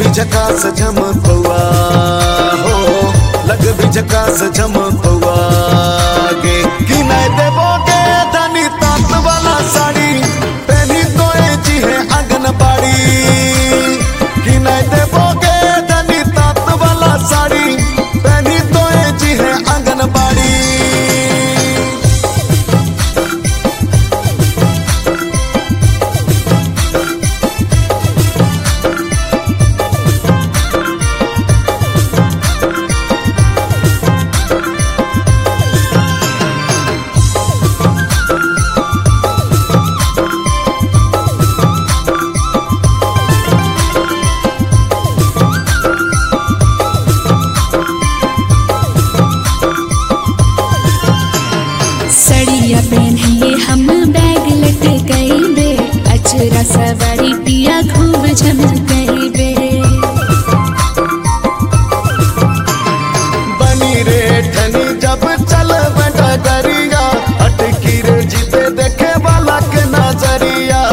भी झकास झमकौआ हो, लग भी झकास झमकौआ गे। कि नहीं देबोगे धनी तात वाला साड़ी, पहनी तो जी है आंगनबाड़ी। कि नहीं देबोगे धनी तात वाला साड़ी, पहनी तो जी है आंगनबाड़ी। सड़िया पहनिए हम बैग लटकैबे, अचरा सवारी पिया खूब झमकैबे। बनी रे ठनी जब चल डगरिया, अटकी रे जीते देखे वाला के नजरिया।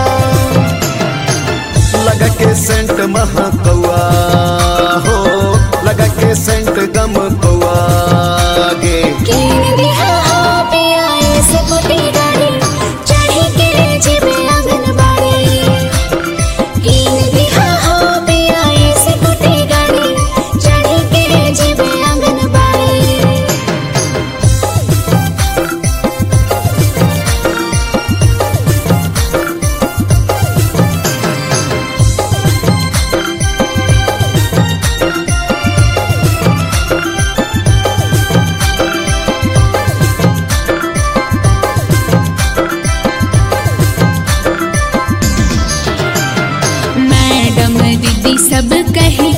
लगा के सेंट महकौआ हो, लगा के सेंट गमकौआ गे। मैडम दीदी सब कहे